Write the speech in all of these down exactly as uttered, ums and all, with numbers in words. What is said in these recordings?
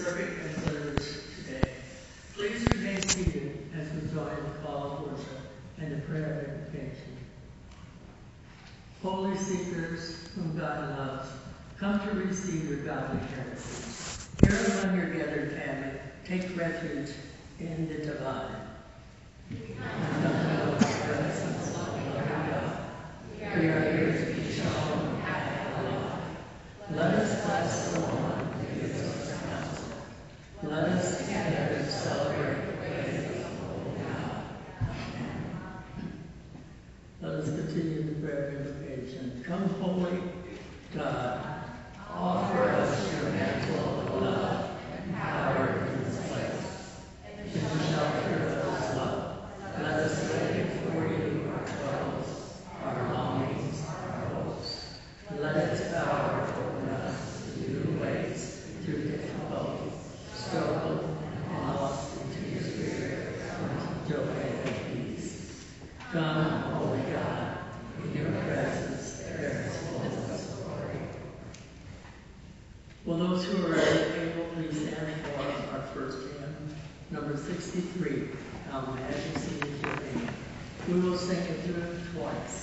serving as leaders today. Please remain seated as we join the call of worship and the prayer of invocation. Holy seekers whom God loves, come to receive your godly heritage. Here among your gathered family, take refuge in the divine. And of the presence of the Lord God, we are here to be shown at the light. Let us bless the one who gives us counsel. Let us together celebrate the ways of the Holy God. Amen. Let us continue the prayer of invocation. Come, Holy God, offer us your mantle of love and power in this place. And to shelter of this love, let us lay before you our troubles, our longings, our hopes. Let its power open us to new ways through difficulty, struggle, and loss into your spirit, into joy and peace. Come, Holy God, in your presence there is fullness of glory. Will those who are able please stand for our first hymn, number sixty-three, How Majesty is Your Name. We will sing it through twice.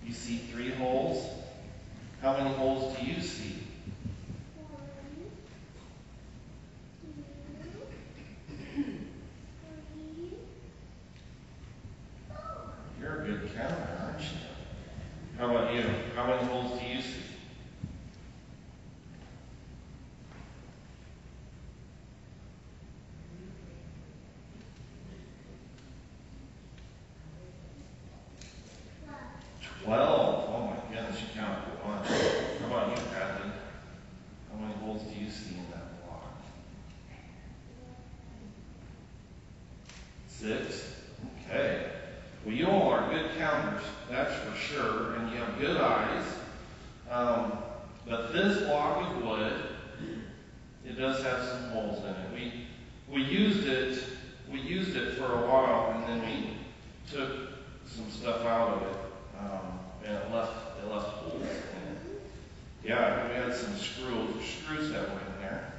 You see three holes. How many holes do you see? You're a good counter, aren't you? How about you? How many holes do you see? Twelve. Oh my goodness, you counted a bunch. How about you, Hadley? How many holes do you see in that block? Six. Okay. Well, you all are good counters, that's for sure, and you have good eyes. Um, but this block of wood, it does have some holes in it. We we used it we used it for a while, and then we took some stuff out of it, um, and it left it left holes in it. Yeah, we had some screws screws that were in there.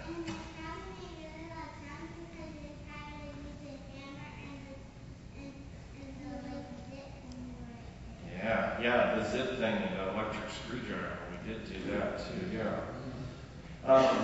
Yeah, yeah, the zip thing, the electric screwdriver, we did do that too, yeah. Um,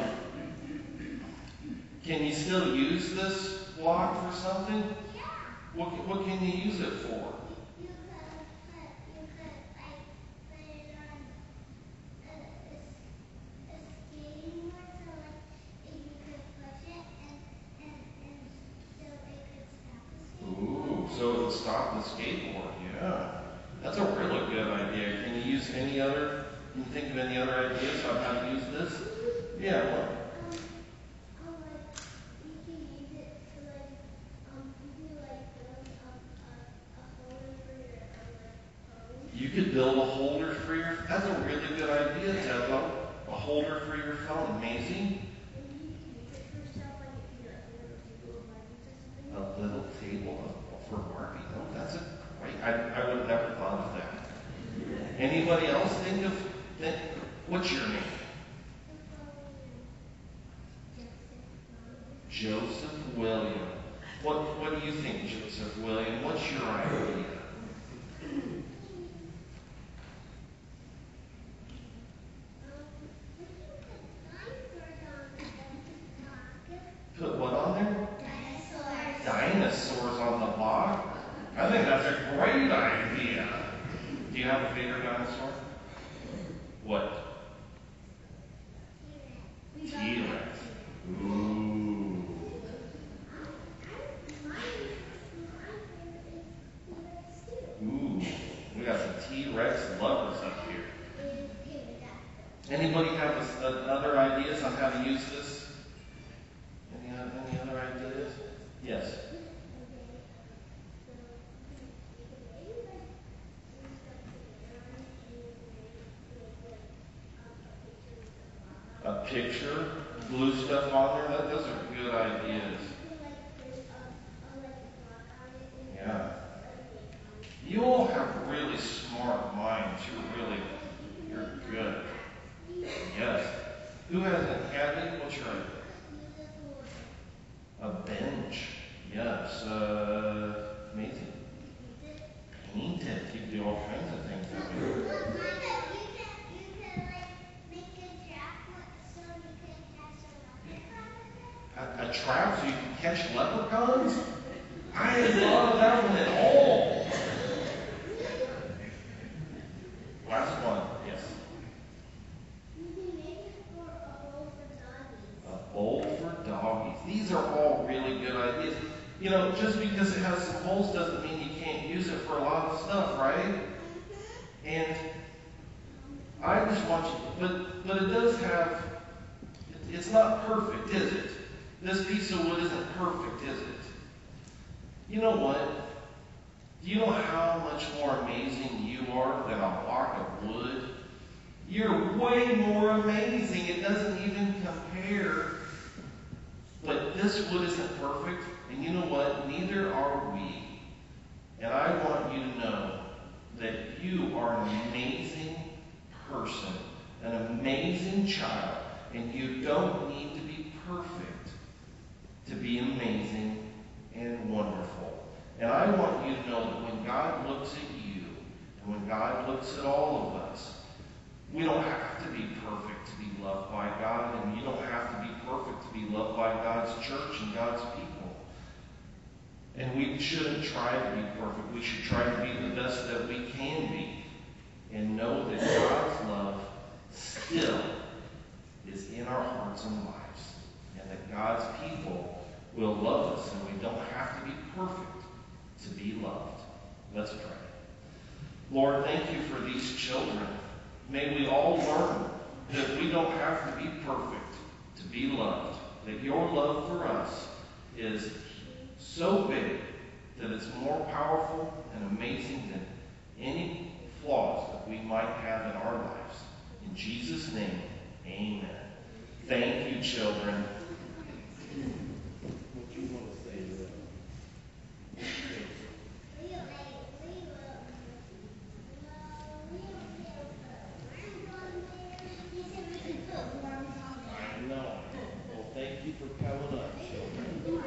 can you still use this block for something? Yeah. What, what can you use it for? You could put, you could like put it on a, a, a skating board, so like if you could push it and, and, and so it could stop the skateboard. Ooh, so it would stop the skateboard, yeah. That's a really good idea. Can you use any other, can you think of any other ideas on how to use this? Yeah, what? Um, oh, like, you can use it to like, um, you can like build um, a, a holder for your, um, like, phone. You could build a holder for your, that's a really good idea, Tezzo. A holder for your phone, amazing. And you can use it for stuff like if you like a little table of Barbies or something. A little table for Barbie, oh, that's a great, I, I would have never thought of that. Anybody else think of, think, what's your name? Joseph William. What, what do you think, Joseph William? What's your idea? Put what on there? Dinosaurs. Dinosaurs on the block? I think that's a great idea. Do you have a favorite dinosaur? What? T-Rex. Ooh. Ooh. We got some T-Rex lovers up here. Anybody have a, another ideas on how to use this? Any, any other ideas? Yes. A picture, glue stuff on there, that, those are good ideas. Yeah. You all have really smart minds. You're really, you're good. Yes. Who hasn't had it? What's your idea? A bench. Yes. Uh, amazing. Paint it. You can do all kinds of things that way. A, a trap so you can catch leprechauns? I hadn't thought of that one at all. Last one, yes. You can make it for a bowl for doggies. A bowl for doggies. These are all really good ideas. You know, just because it has some holes doesn't mean you can't use it for a lot of stuff, right? And I just want you, but but it does have, it, it's not perfect, is it? This piece of wood isn't perfect, is it? You know what? Do you know how much more amazing you are than a block of wood? You're way more amazing. It doesn't even compare. But this wood isn't perfect, and you know what? Neither are we. And I want you to know that you are an amazing person, an amazing child, and you don't need to be perfect to be amazing and wonderful. And I want you to know that when God looks at you, and when God God looks at all of us. We don't have to be perfect to be loved by God, and you don't have to be perfect to be loved by God's church and God's people. And we shouldn't try to be perfect. We should try to be the best that we can be, and know that God's love still is in our hearts and lives, and that God's people will love us, and we don't have to be perfect to be loved. Let's pray. Lord, thank you for these children. May we all learn that we don't have to be perfect to be loved, that your love for us is so big that it's more powerful and amazing than any flaws that we might have in our lives. In Jesus' name, amen. Thank you, children. What do you want to say to them? I know. Well, thank you for coming up, children.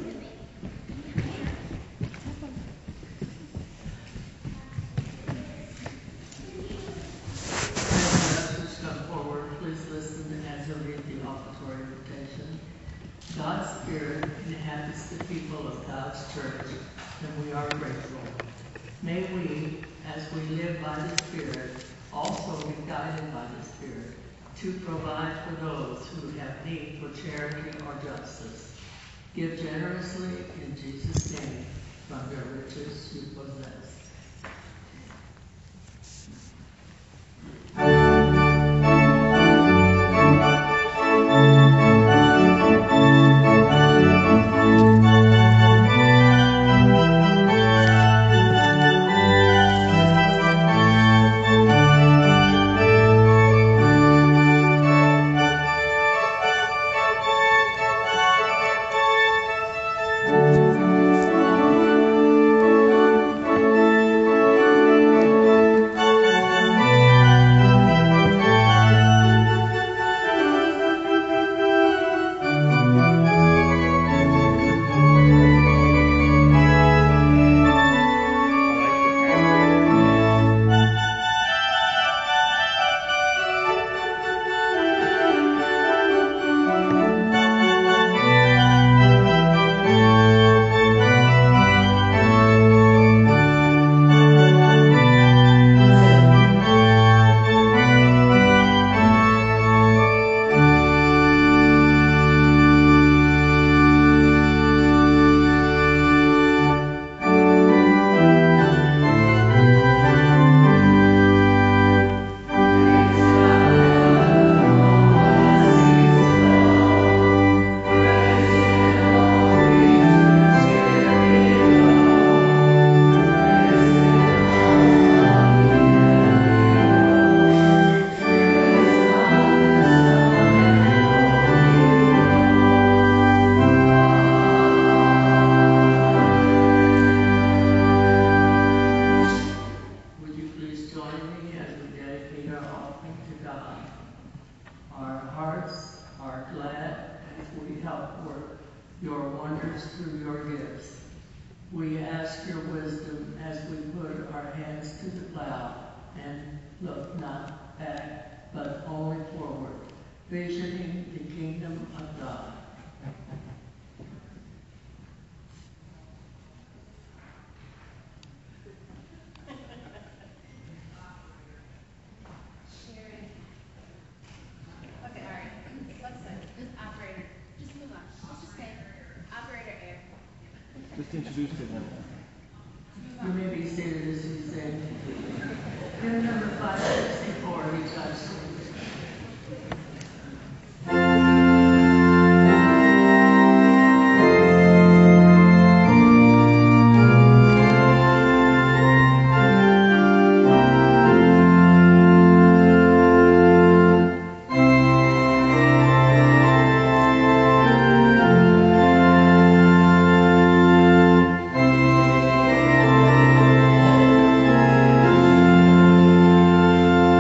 God's Spirit inhabits the people of God's church, and we are grateful. May we, as we live by the Spirit, also be guided by the Spirit to provide for those who have need for charity or justice. Give generously in Jesus' name from the riches you possess. We ask your wisdom as we put our hands to the plow and look not back, but only forward, visioning the kingdom of God. Just introduce them. You may be seated as we sing. Hymn number five sixty-four, He touched me. Thank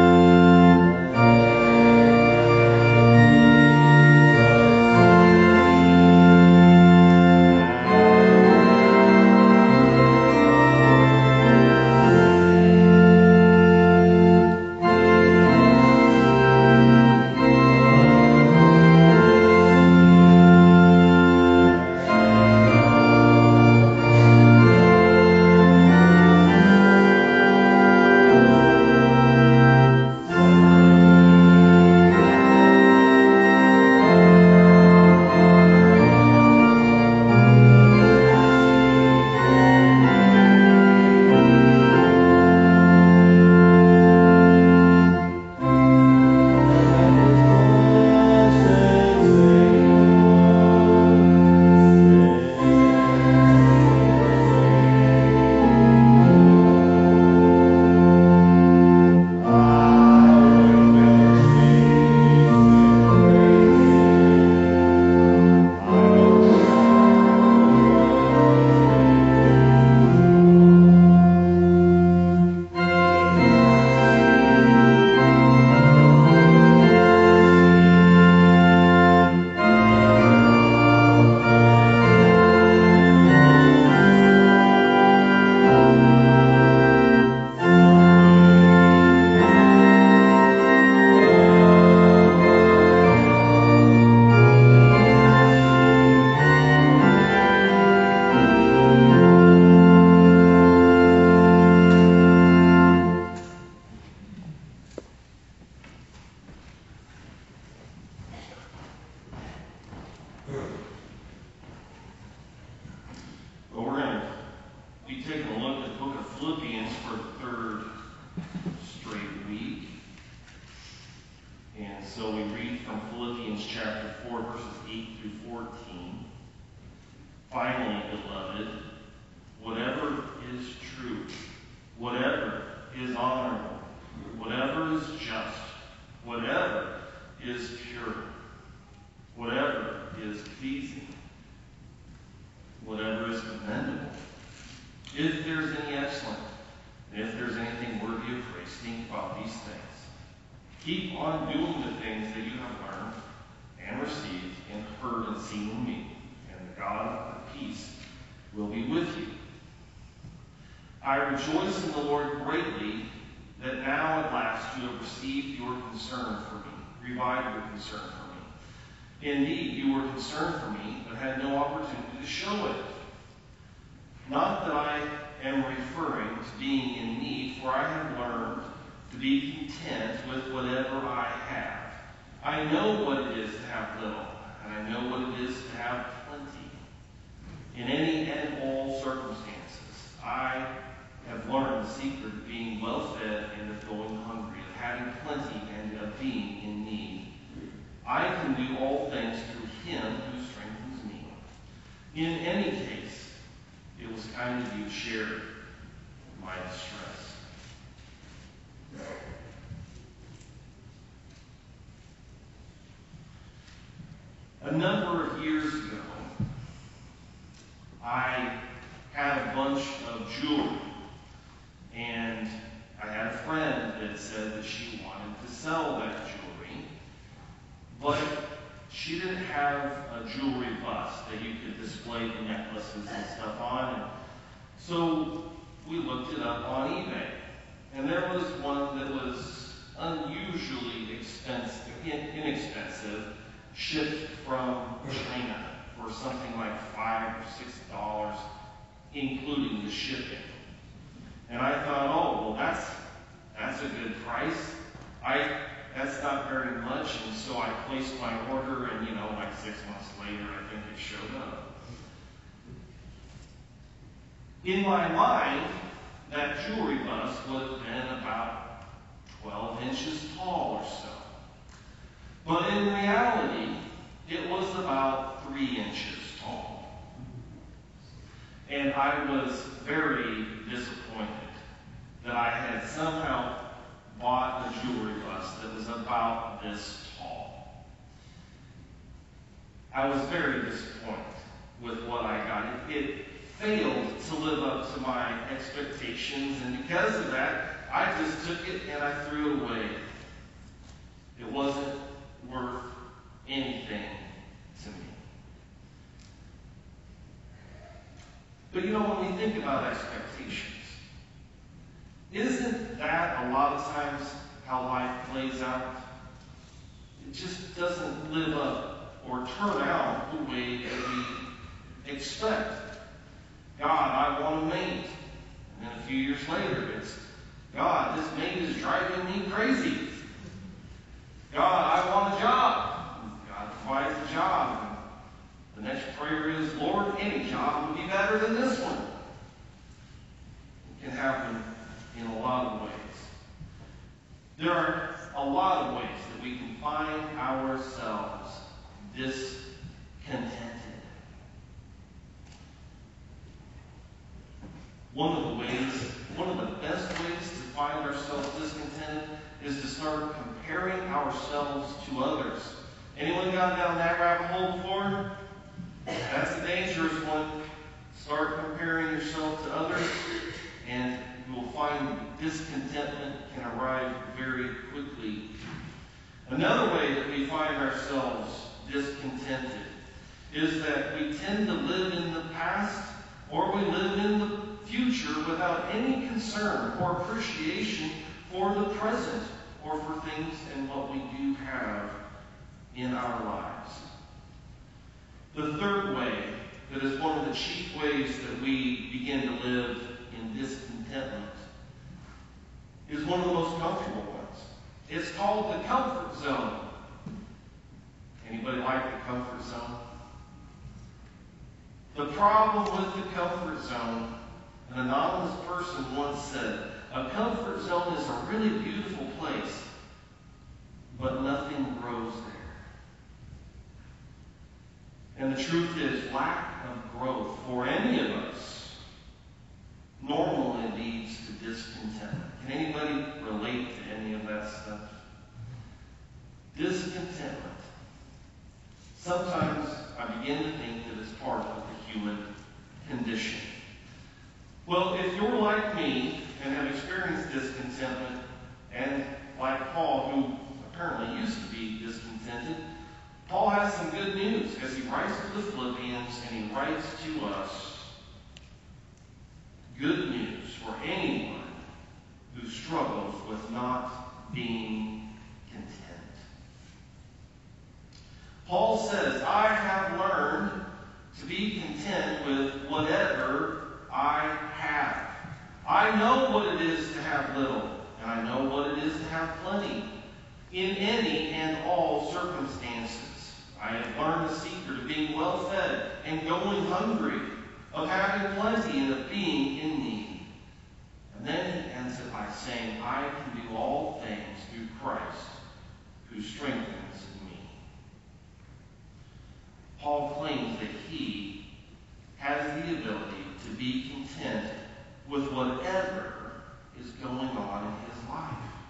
honorable, whatever is just, whatever is pure, whatever is pleasing, whatever is commendable, if there's any excellent, and if there's anything worthy of praise, think about these things. Keep on doing the things that you have learned and received and heard and seen in me, and the God of peace will be with you. I rejoice in the Lord greatly that now at last you have received your concern for me, revived your concern for me. Indeed, you were concerned for me, but had no opportunity to show it. Not that I am referring to being in need, for I have learned to be content with whatever I have. I know what it is to have little, and I know what it is to have plenty. In any and all circumstances, I have learned the secret of being well fed and of going hungry, of having plenty and of being in need. I can do all things through him who strengthens me. In any case, it was kind of you to share my distress. A number of years ago, I had a bunch of jewelry, and I had a friend that said that she wanted to sell that jewelry, but she didn't have a jewelry bust that you could display the necklaces and stuff on. And so we looked it up on eBay, and there was one that was unusually expensive, inexpensive, shipped from China for something like five or six dollars, including the shipping. And I thought, oh, well, that's that's a good price. I that's not very much, and so I placed my order, and you know, like six months later, I think it showed up. In my mind, that jewelry bust would have been about twelve inches tall or so. But in reality, it was about three inches tall. And I was very disappointed that I had somehow bought a jewelry bust that was about this tall. I was very disappointed with what I got. It, it failed to live up to my expectations, and because of that, I just took it and I threw it away. It wasn't worth anything to me. But you know, when we think about expectations, isn't that a lot of times how life plays out? It just doesn't live up or turn out the way that we expect. God, I want a mate. And then a few years later, it's, God, this mate is driving me crazy. God, I want a job. God provides a job. And the next prayer is, Lord, any job would be better than this one. It can happen in a lot of ways. There are a lot of ways that we can find ourselves discontented. One of the ways, one of the best ways to find ourselves discontented is to start comparing ourselves to others. Anyone gone down that rabbit hole before? That's a dangerous one. Start comparing yourself to others, and you will find discontentment can arrive very quickly. Another way that we find ourselves discontented is that we tend to live in the past, or we live in the future without any concern or appreciation for the present or for things and what we do have in our lives. The third way, that is one of the chief ways that we begin to live in discontentment, is one of the most comfortable ones. It's called the comfort zone. Anybody like the comfort zone? The problem with the comfort zone, an anonymous person once said, a comfort zone is a really beautiful place, but nothing grows there. And the truth is, lack of growth for any of us normally leads to discontentment. Can anybody relate to any of that stuff? Discontentment. Sometimes I begin to think that it's part of the human condition. Well, if you're like me and have experienced discontentment, and like Paul, who apparently used to be discontented, Paul has some good news as he writes to the Philippians, and he writes to us good news for anyone who struggles with not being content. Paul says, I have learned to be content with whatever I have. I know what it is to have little, and I know what it is to have plenty. In any and all circumstances, I have learned the secret of being well fed and going hungry, of having plenty and of being in need. And then he ends it by saying, I can do all things through Christ, who strengthens me. Paul claims that he has the ability to be content with whatever is going on in his life.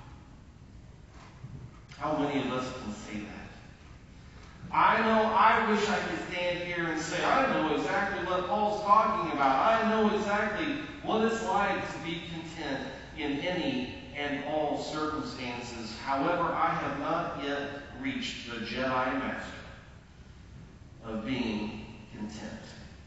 How many of us can say that? I know, I wish I could stand here and say, I know exactly what Paul's talking about. I know exactly what it's like to be content in any and all circumstances. However, I have not yet reached the Jedi Master of being content.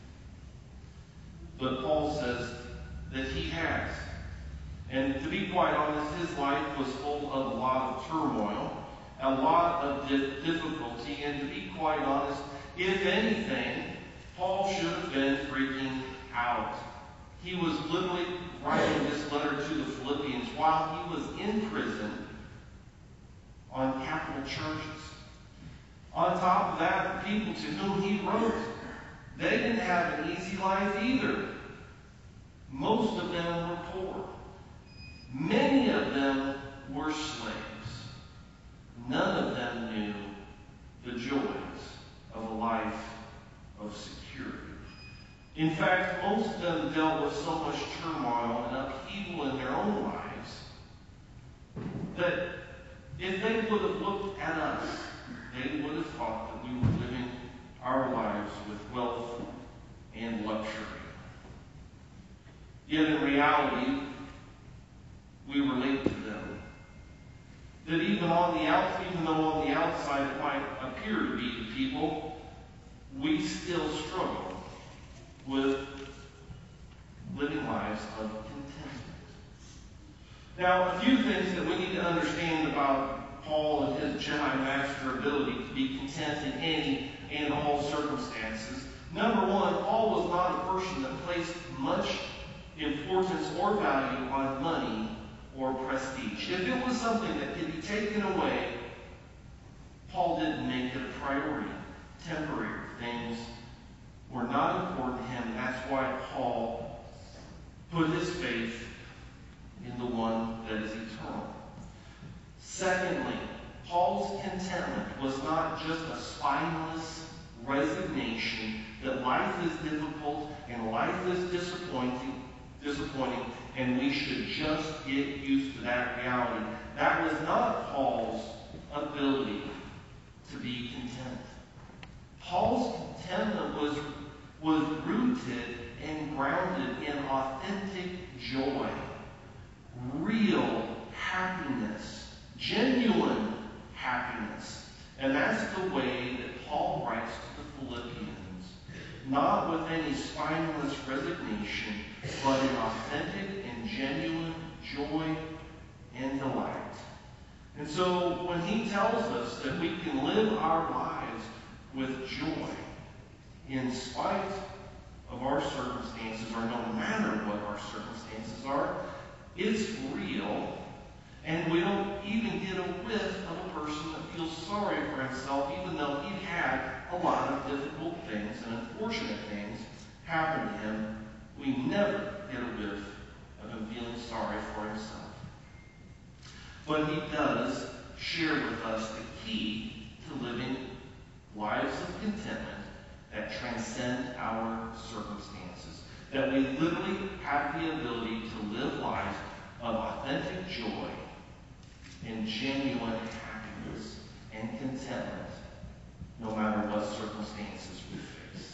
But Paul says that he has. And to be quite honest, his life was full of a lot of turmoil, a lot of difficulty, and to be quite honest, if anything, Paul should have been freaking out. He was literally writing this letter to the Philippians while he was in prison on capital charges. On top of that, the people to whom he wrote, they didn't have an easy life either. Most of them were poor. Many of them were slaves. None of them knew the joys of a life of security. In fact, most of them dealt with so much turmoil and upheaval in their own lives that if they would have looked at us, they would have thought that we were living our lives with wealth and luxury. Yet in reality, we relate to them. That even on the out, even though on the outside it might appear to be to people, we still struggle with living lives of contentment. Now, a few things that we need to understand about Paul and his Jedi Master ability to be content in any and all circumstances. Number one, Paul was not a person that placed much importance or value on money or prestige. If it was something that could be taken away, Paul didn't make it a priority. Temporary things were not important to him. That's why Paul put his faith in the one that is eternal. Secondly, Paul's contentment was not just a spineless resignation that life is difficult and life is disappointing, disappointing, and we should just get used to that reality. That was not Paul's ability to be content. Paul's contentment was, was rooted and grounded in authentic joy, real happiness, genuine happiness. And that's the way that Paul writes to the Philippians. Not with any spineless resignation, but in authentic and genuine joy and delight. And so when he tells us that we can live our lives with joy in spite of our circumstances, or no matter what our circumstances are, it's real. And we don't even get a whiff of a person that feels sorry for himself, even though he had a lot of difficult things and unfortunate things happen to him. We never get a whiff of him feeling sorry for himself. But he does share with us the key to living lives of contentment that transcend our circumstances. That we literally have the ability to live lives of authentic joy and genuine happiness and contentment, no matter what circumstances we face.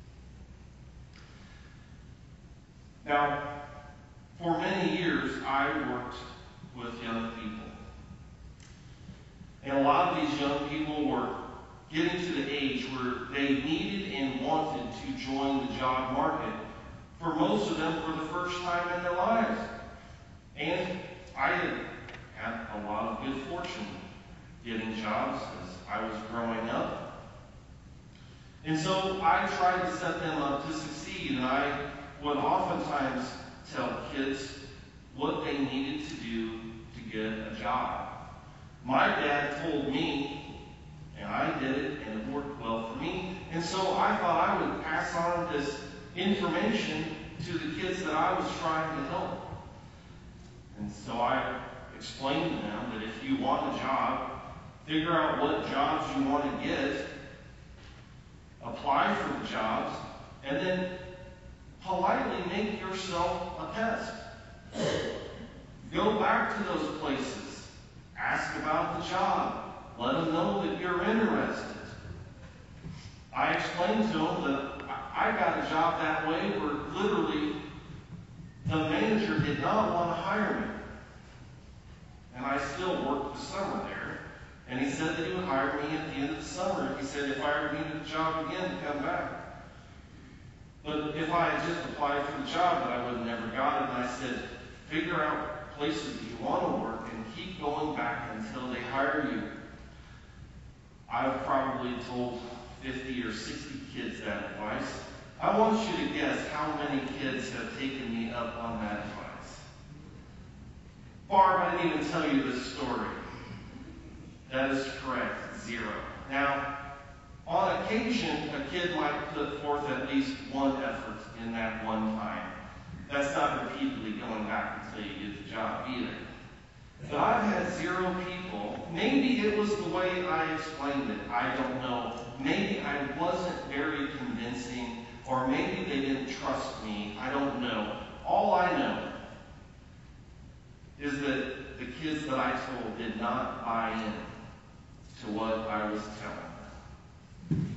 Now, for many years, I worked with young people. And a lot of these young people were getting to the age where they needed and wanted to join the job market, for most of them for the first time in their lives. And I had had a lot of good fortune getting jobs as I was growing up. And so I tried to set them up to succeed, and I would oftentimes tell kids what they needed to do to get a job. My dad told me, and I did it, and it worked well for me. And so I thought I would pass on this information to the kids that I was trying to help. And so I explained to them that if you want a job, figure out what jobs you want to get, apply for the jobs, and then politely make yourself a pest. Go back to those places. Ask about the job. Let them know that you're interested. I explained to them that I got a job that way where literally the manager did not want to hire me. And I still worked the summer there. And he said that he would hire me at the end of the summer. He said if I ever needed a job again, to come back. But if I had just applied for the job, that I would have never got it. And I said, figure out places that you want to work and keep going back until they hire you. I've probably told fifty or sixty kids that advice. I want you to guess how many kids have taken me up on that advice. Barb, I didn't even tell you this story. That is correct, zero. Now, on occasion, a kid might put forth at least one effort in that one time. That's not repeatedly going back until you get the job either. But I've had zero people. Maybe it was the way I explained it. I don't know. Maybe I wasn't very convincing, or maybe they didn't trust me. I don't know. All I know is that the kids that I told did not buy in to what I was telling them.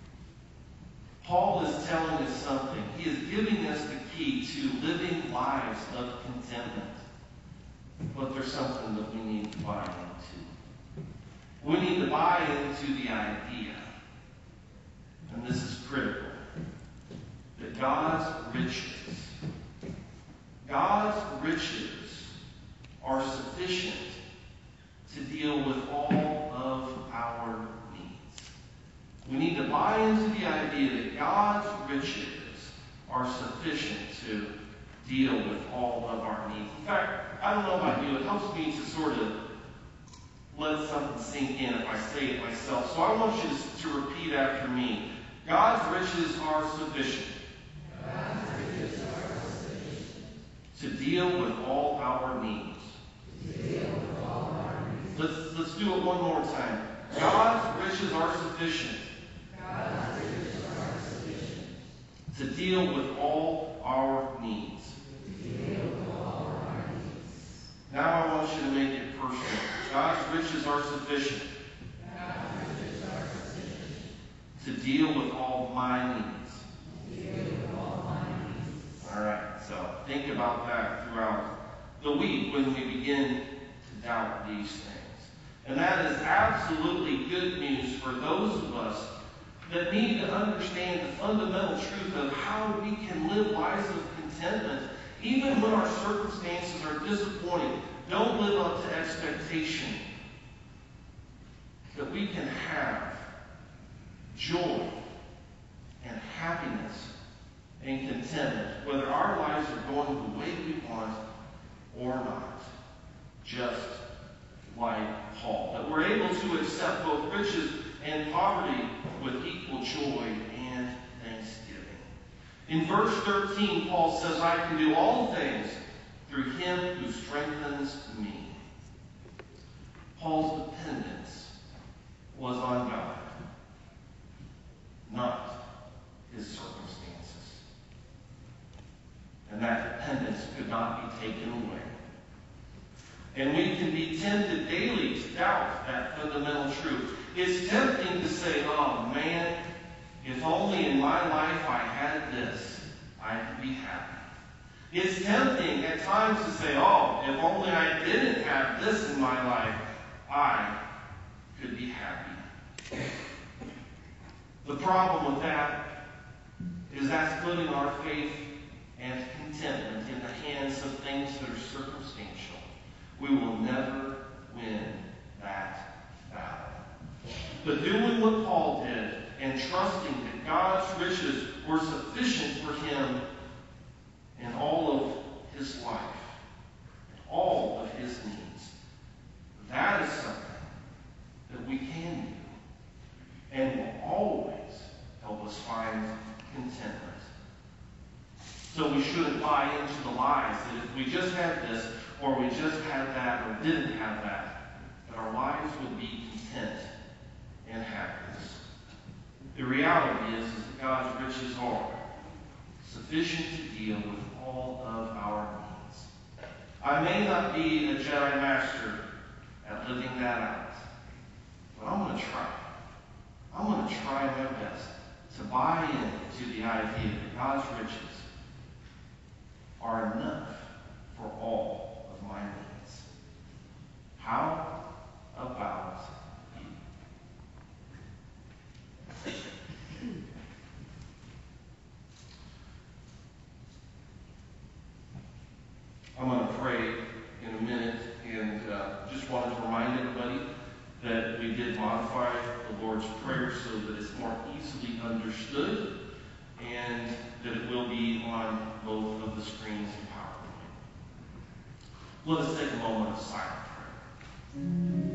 Paul is telling us something. He is giving us the key to living lives of contentment. But there's something that we need to buy into. We need to buy into the idea, and this is critical, that God's riches, God's riches are sufficient to deal with all of our needs. We need to buy into the idea that God's riches are sufficient to deal with all of our needs. In fact, I don't know about you, it helps me to sort of let something sink in if I say it myself. So I want you to, to repeat after me. God's riches are sufficient. God's riches are sufficient to deal with all our needs. to deal with all our needs. Let's, let's do it one more time. God's riches are sufficient God's riches are sufficient to deal with all our needs. to deal with all our needs. Now I want you to make it personal. God's riches are sufficient God's riches are sufficient to deal with all my needs. to deal with all my needs. All right, so think about that throughout the week when we begin to doubt these things. And that is absolutely good news for those of us that need to understand the fundamental truth of how we can live lives of contentment even when our circumstances are disappointing, don't live up to expectation. That we can have joy and happiness and contentment, whether our lives are going the way we want or not. Just like Paul. That we're able to accept both riches and poverty with equal joy and thanksgiving. In verse thirteen, Paul says, I can do all things through him who strengthens me. Paul's dependence was on God, not his circumstances. And that dependence could not be taken away be tempted daily to doubt that fundamental truth. It's tempting to say, oh man, if only in my life I had this, I could be happy. It's tempting at times to say, oh, if only I didn't have this in my life, I could be happy. The problem with that is that's putting our faith and contentment in the hands of things that are circumstantial. We will never win that battle. But doing what Paul did and trusting that God's riches were sufficient for him in all of his life, all of his needs, that is something that we can do and will always help us find contentment. So we shouldn't buy into the lies that if we just had this, or we just had that, or didn't have that, that our lives would be content and happiness. The reality is, is that God's riches are sufficient to deal with all of our needs. I may not be a Jedi Master at living that out, but I'm going to try. I'm going to try my best to buy into the idea that God's riches are enough for all of my needs. How about you? I'm going to pray in a minute, and uh, just wanted to remind everybody that we did modify the Lord's Prayer so that it's more easily understood, and that it will be on both of the screens in PowerPoint. Let us take a moment of silent prayer.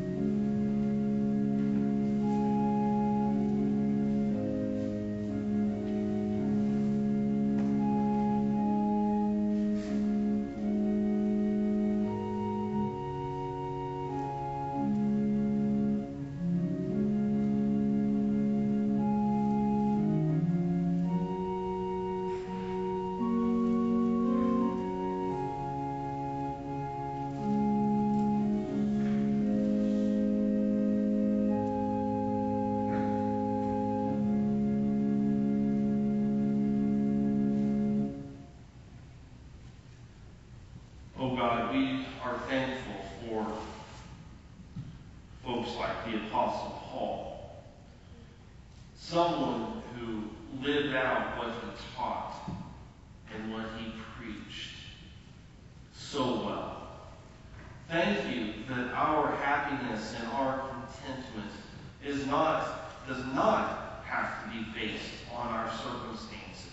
Oh God, we are thankful for folks like the Apostle Paul, someone who lived out what he taught and what he preached so well. Thank you that our happiness and our contentment is not, does not have to be based on our circumstances.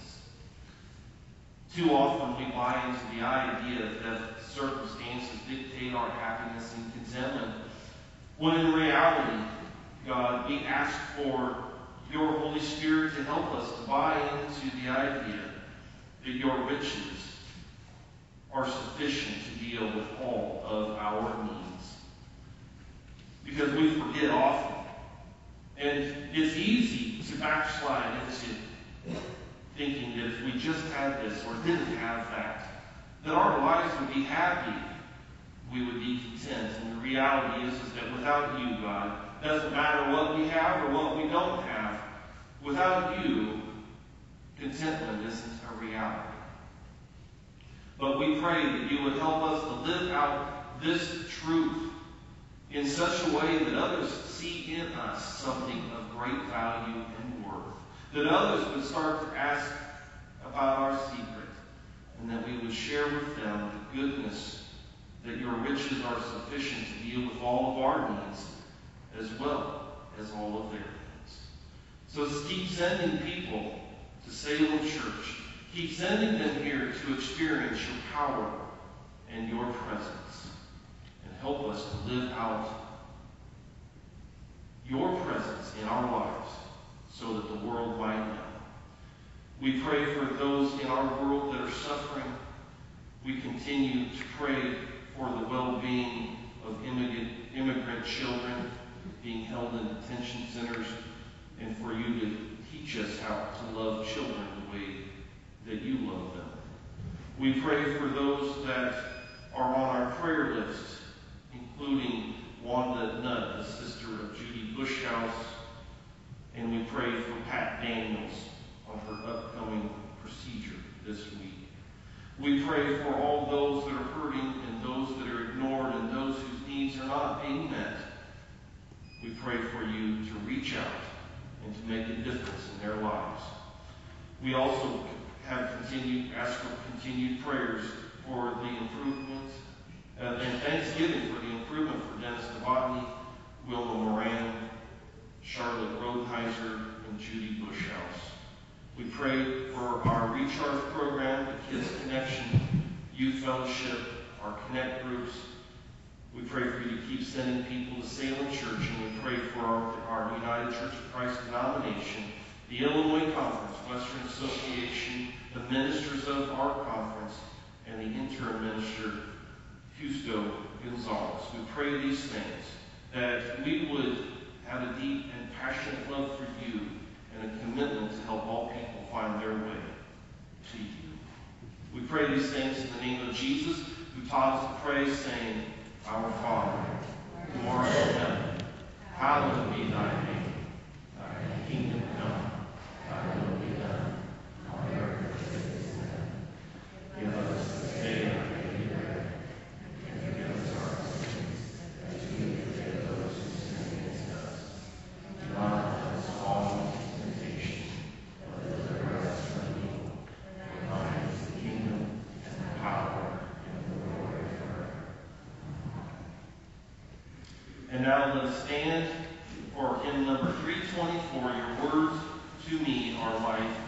Too often we buy into the idea that circumstances dictate our happiness and contentment, when in reality, God, we ask for your Holy Spirit to help us to buy into the idea that your riches are sufficient to deal with all of our needs. Because we forget often, and it's easy to backslide into thinking that if we just had this or didn't have that, that our lives would be happy, we would be content. And the reality is, is that without you, God, it doesn't matter what we have or what we don't have. Without you, contentment isn't a reality. But we pray that you would help us to live out this truth in such a way that others see in us something of great value and worth. That others would start to ask about our secret, and that we would share with them the goodness that your riches are sufficient to deal with all of our needs as well as all of their needs. So keep sending people to Salem Church. Keep sending them here to experience your power and your presence. And help us to live out your presence in our lives so that the world might know. We pray for those in our world that are suffering. We continue to pray for the well-being of immigrant, immigrant children being held in detention centers, and for you to teach us how to love children the way that you love them. We pray for those that are on our prayer list, including Wanda Nutt, the sister of Judy Bushhouse. And we pray for Pat Daniels on her upcoming procedure this week. We pray for all those that are hurting and those that are ignored and those whose needs are not being met. We pray for you to reach out and to make a difference in their lives. We also have continued, ask for continued prayers for the improvement uh, and thanksgiving for the improvement for Dennis Novotny, Wilma Moran, Charlotte Rodenheiser, and Judy Bushhouse. We pray for our Recharge program, the Kids Connection, Youth Fellowship, our Connect groups. We pray for you to keep sending people to Salem Church, and we pray for our, our United Church of Christ denomination, the Illinois Conference, Western Association, the ministers of our conference, and the interim minister, Justo Gonzalez. We pray these things, that we would have a deep and passionate love for you and a commitment to help all people find their way to you. We pray these things in the name of Jesus, who taught us to pray, saying, Our Father, who art in heaven, hallowed be thy name. Thy kingdom come, thy will be done, on earth as it is in heaven. Give us this day our daily bread, and forgive us our sins, as we forgive those who sin against us. Do not let us fall into temptation, but deliver us from evil. For thine is the kingdom, and the power, and the glory forever. And now let us stand for hymn number three twenty-four, Your Words to Me Are Life